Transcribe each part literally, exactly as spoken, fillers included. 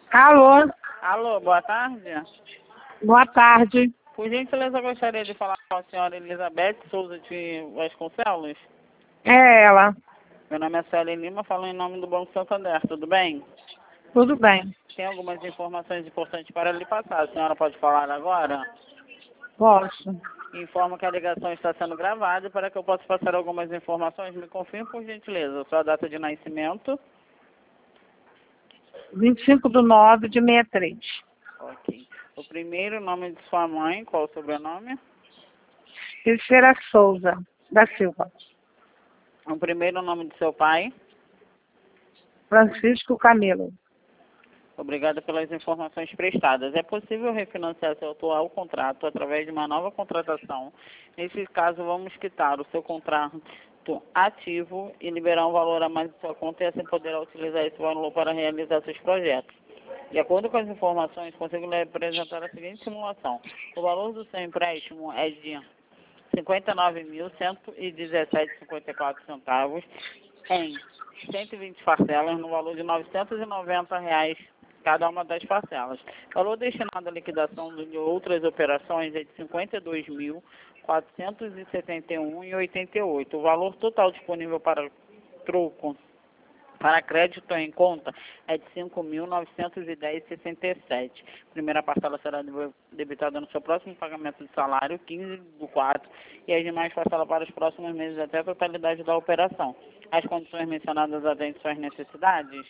Alô, Alô, boa tarde. boa tarde. Por gentileza, eu gostaria de falar com a senhora Elizabeth Souza de Vasconcelos. É ela. Meu nome é Célia Lima, falo em nome do Banco Santander, tudo bem? Tudo bem. Tem algumas informações importantes para lhe passar. A senhora pode falar agora? Posso. Informo que a ligação está sendo gravada e para que eu possa passar algumas informações, me confirme por gentileza sua data de nascimento. vinte e cinco de nove de sessenta e três. Ok. O primeiro nome de sua mãe, qual o sobrenome? Terceira Souza, da Silva. O primeiro nome de seu pai. Francisco Camilo. Obrigado pelas informações prestadas. É possível refinanciar seu atual contrato através de uma nova contratação. Nesse caso, vamos quitar o seu contrato ativo e liberar um valor a mais em sua conta e assim poderá utilizar esse valor para realizar seus projetos. De acordo com as informações, consigo lhe apresentar a seguinte simulação. O valor do seu empréstimo é de cinquenta e nove mil cento e dezessete vírgula cinquenta e quatro centavos em cento e vinte parcelas no valor de novecentos e noventa reais cada uma das parcelas. O valor destinado à liquidação de outras operações é de cinquenta e dois mil quatrocentos e setenta e um reais e oitenta e oito. O valor total disponível para troco para crédito em conta é de cinco mil novecentos e dez reais e sessenta e sete. A primeira parcela será debitada no seu próximo pagamento de salário, quinze do quatro, e as demais parcelas para os próximos meses até a totalidade da operação. As condições mencionadas atendem suas necessidades?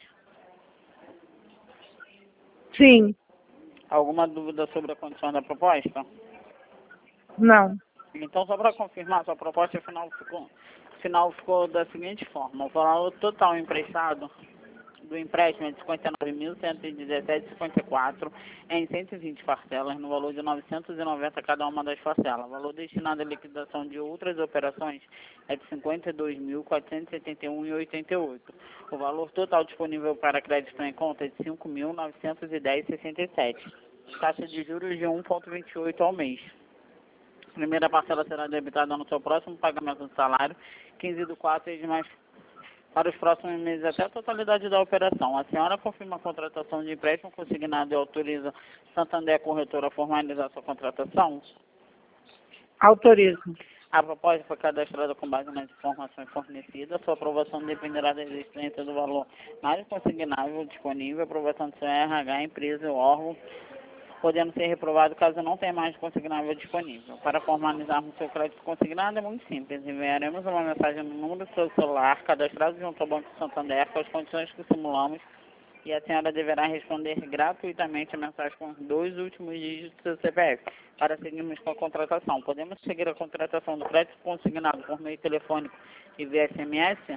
Sim. Alguma dúvida sobre a condição da proposta? Não. Então, só para confirmar, sua proposta final ficou, final ficou da seguinte forma. O valor total emprestado do empréstimo é de cinquenta e nove mil cento e dezessete reais e cinquenta e quatro em cento e vinte parcelas, no valor de novecentos e noventa cada uma das parcelas. O valor destinado à liquidação de outras operações é de cinquenta e dois mil quatrocentos e setenta e um reais e oitenta e oito. O valor total disponível para crédito em conta é de cinco mil novecentos e dez reais e sessenta e sete. Taxa de juros de um vírgula vinte e oito ao mês. A primeira parcela será debitada no seu próximo pagamento do salário, quinze do quatro e demais para os próximos meses até a totalidade da operação. A senhora confirma a contratação de empréstimo consignado e autoriza Santander Corretora a formalizar sua contratação? Autorizo. A proposta foi cadastrada com base nas informações fornecidas. Sua aprovação dependerá da existência do valor mais consignável disponível, aprovação do seu R H, empresa ou órgão, podendo ser reprovado caso não tenha mais consignável disponível. Para formalizarmos seu crédito consignado é muito simples. Enviaremos uma mensagem no número do seu celular, cadastrado junto ao Banco Santander, com as condições que simulamos, e a senhora deverá responder gratuitamente a mensagem com os dois últimos dígitos do seu C P F, para seguirmos com a contratação. Podemos seguir a contratação do crédito consignado por meio telefônico e via S M S?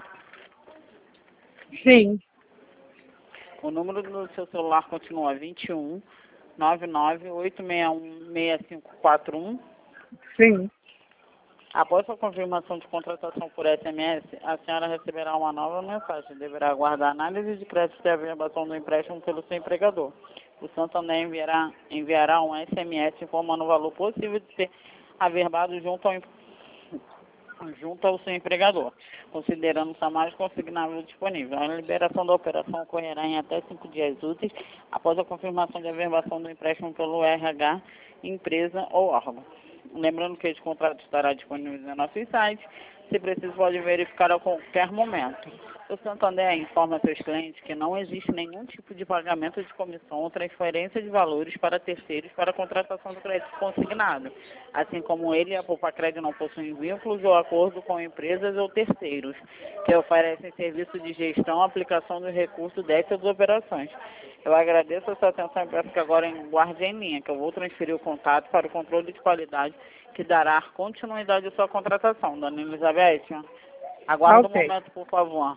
Sim. O número do seu celular continua vinte e um, nove nove oito seis um, seis cinco quatro um. Sim. Após a confirmação de contratação por S M S, a senhora receberá uma nova mensagem. Deverá aguardar a análise de crédito e a averbação do empréstimo pelo seu empregador. O Santander enviará, enviará um S M S informando o valor possível de ser averbado junto ao, junto ao seu empregador, considerando o salário consignável disponível. A liberação da operação ocorrerá em até cinco dias úteis após a confirmação de averbação do empréstimo pelo R H, empresa ou órgão. Lembrando que esse contrato estará disponível no nosso site. Se preciso, pode verificar a qualquer momento. O Santander informa seus clientes que não existe nenhum tipo de pagamento de comissão ou transferência de valores para terceiros para a contratação do crédito consignado, assim como ele e a Poupa-Crédito não possuem vínculos ou acordo com empresas ou terceiros que oferecem serviço de gestão, aplicação dos recursos dessas operações. Eu agradeço a sua atenção e peço que agora guarde em linha, que eu vou transferir o contato para o controle de qualidade que dará continuidade à sua contratação. Dona Elizabeth, aguarde Ok. um momento, por favor.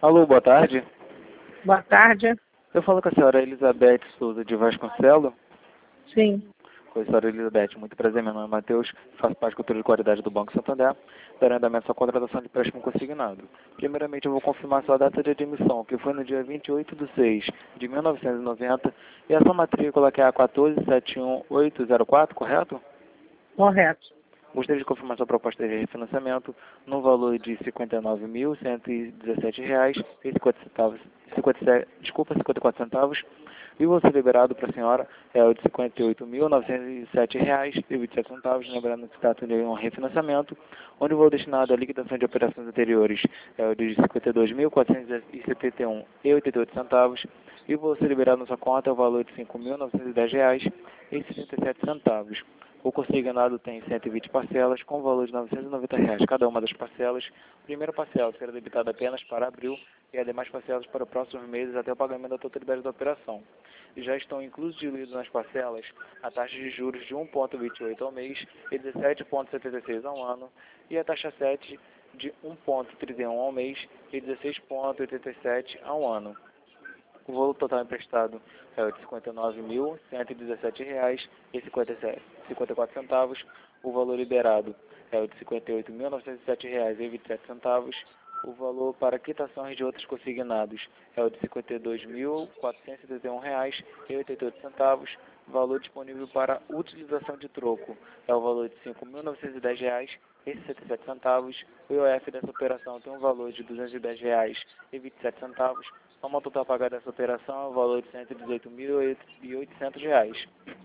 Alô, boa tarde. Boa tarde. Eu falo com a senhora Elizabeth Souza de Vasconcelos. Sim. Oi, senhora Elizabeth, muito prazer, meu nome é Matheus, faço parte da cultura de qualidade do Banco Santander, darei andamento à sua contratação de empréstimo consignado. Primeiramente, eu vou confirmar sua data de admissão, que foi no dia vinte e oito de seis de mil novecentos e noventa, e a sua matrícula que é a um quatro sete um oito zero quatro, correto? Correto. Gostaria de confirmar sua proposta de refinanciamento no valor de cinquenta e nove mil cento e dezessete reais e cinquenta centavos, cinquenta e sete, desculpa, cinquenta e quatro centavos, e o valor liberado para a senhora é o de cinquenta e oito mil novecentos e sete reais e vinte e sete centavos, lembrando que se trata de um refinanciamento, onde o valor destinado à liquidação de operações anteriores é o de cinquenta e dois mil quatrocentos e setenta e um reais e oitenta e oito centavos, e o valor liberado na sua conta é o valor de cinco mil novecentos e dez reais e sessenta e sete centavos. O consignado tem cento e vinte parcelas, com valor de novecentos e noventa reais cada uma das parcelas. A primeira parcela será debitada apenas para abril e as demais parcelas para os próximos meses até o pagamento da totalidade da operação. E já estão inclusos diluídos nas parcelas a taxa de juros de um vírgula vinte e oito ao mês e dezessete vírgula setenta e seis ao ano e a taxa sete de um vírgula trinta e um ao mês e dezesseis vírgula oitenta e sete ao ano. O valor total emprestado é o de cinquenta e nove mil cento e dezessete reais e cinquenta e quatro centavos. O valor liberado é o de cinquenta e oito mil novecentos e sete reais e vinte e sete centavos. O valor para quitações de outros consignados é o de cinquenta e dois mil quatrocentos e setenta e um reais e oitenta e oito centavos. O valor disponível para utilização de troco é o valor de cinco mil novecentos e dez reais e sessenta e sete centavos. O I O F dessa operação tem um valor de duzentos e dez reais e vinte e sete centavos. A soma total pagada dessa operação é o valor de cento e dezoito mil e oitocentos reais.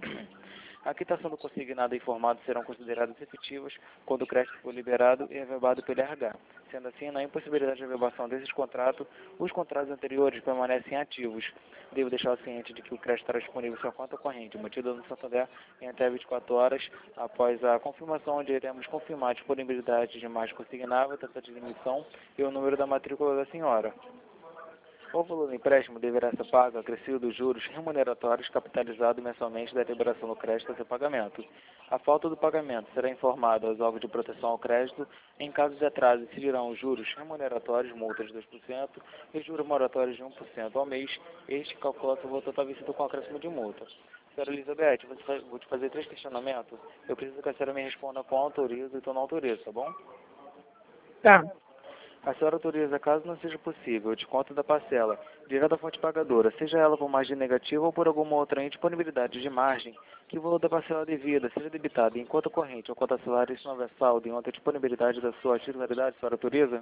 A quitação do consignado e informado serão consideradas efetivas quando o crédito for liberado e averbado pelo R H. Sendo assim, na impossibilidade de averbação desses contratos, os contratos anteriores permanecem ativos. Devo deixar o ciente de que o crédito estará disponível em sua conta corrente, mantida no Santander em até vinte e quatro horas após a confirmação, onde iremos confirmar a disponibilidade de mais consignável, data de emissão e o número da matrícula da senhora. O valor do empréstimo deverá ser pago acrescido dos juros remuneratórios capitalizados mensalmente da liberação do crédito a seu pagamento. A falta do pagamento será informada aos órgãos de proteção ao crédito. Em caso de atraso, incidirão os juros remuneratórios, multas de dois por cento e juros moratórios de um por cento ao mês. Este calcula o valor total vencido com acréscimo de multa. Senhora Elizabeth, vou te fazer três questionamentos. Eu preciso que a senhora me responda com autoriza e então não autoriza, tá bom? Tá. A senhora autoriza, caso não seja possível, o desconto da parcela direto da fonte pagadora, seja ela por margem negativa ou por alguma outra indisponibilidade de margem, que o valor da parcela devida seja debitado em conta corrente ou conta salário, isso não houver saldo em outra disponibilidade da sua titularidade, a senhora autoriza?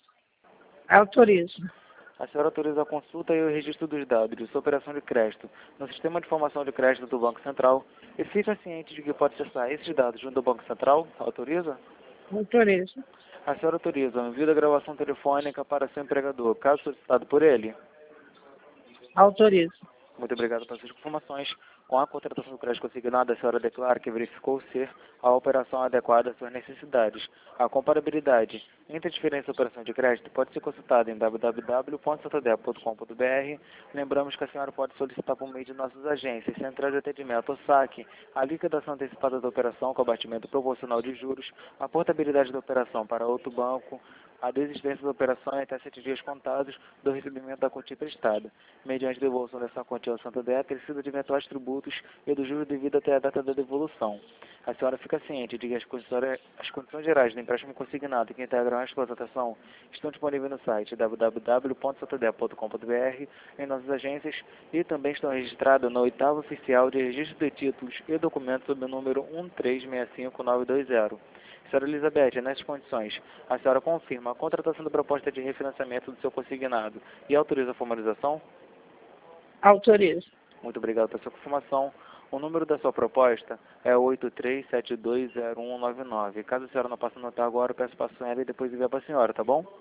Autorizo. A senhora autoriza a consulta e o registro dos dados de sua operação de crédito no Sistema de Informação de Crédito do Banco Central e fica ciente de que pode acessar esses dados junto ao Banco Central? Autoriza? Autorizo. A senhora autoriza o envio da gravação telefônica para seu empregador, caso solicitado por ele? Autorizo. Muito obrigado pelas suas informações. Com a contratação do crédito consignado, a senhora declara que verificou ser a operação adequada às suas necessidades. A comparabilidade entre a diferença da operação de crédito pode ser consultada em w w w ponto santander ponto com ponto b r. Lembramos que a senhora pode solicitar por meio de nossas agências, Central de Atendimento ou saque, a liquidação antecipada da operação com abatimento proporcional de juros, a portabilidade da operação para outro banco, a desistência da operação em até sete dias contados do recebimento da quantia prestada, mediante devolução dessa quantia ao Santander, acrescido de eventuais tributos e do juro devido até a data da devolução. A senhora fica ciente de que as condições, as condições gerais do empréstimo consignado que integram a explotação estão disponíveis no site w w w ponto santander ponto com ponto b r, em nossas agências, e também estão registradas no oitavo oficial de registro de títulos e documentos sob o número um três seis cinco nove dois zero. Senhora Elizabeth, nessas condições, a senhora confirma a contratação da proposta de refinanciamento do seu consignado e autoriza a formalização? Autorizo. Muito obrigado pela sua confirmação. O número da sua proposta é oito três sete dois zero um nove nove. Caso a senhora não possa anotar agora, eu peço para a senhora e depois enviar para a senhora, tá bom?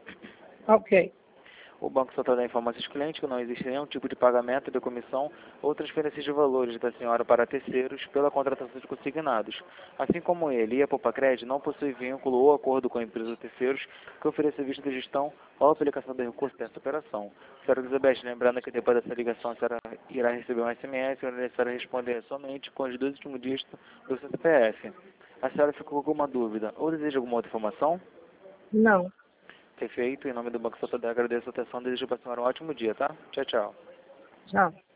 Ok. O Banco Santander informa a seus clientes que não existe nenhum tipo de pagamento de comissão ou transferência de valores da senhora para terceiros pela contratação de consignados. Assim como ele e a Popacred não possui vínculo ou acordo com a empresa ou terceiros que ofereça serviço de gestão ou aplicação de recursos dessa operação. Senhora Elizabeth, lembrando que depois dessa ligação a senhora irá receber um S M S e a senhora responder somente com os dois últimos dígitos do seu C P F. A senhora ficou com alguma dúvida ou deseja alguma outra informação? Não. ser feito. Em nome do Banco Santander, agradeço a atenção. Desejo para a senhora um ótimo dia, tá? Tchau, tchau. Tchau.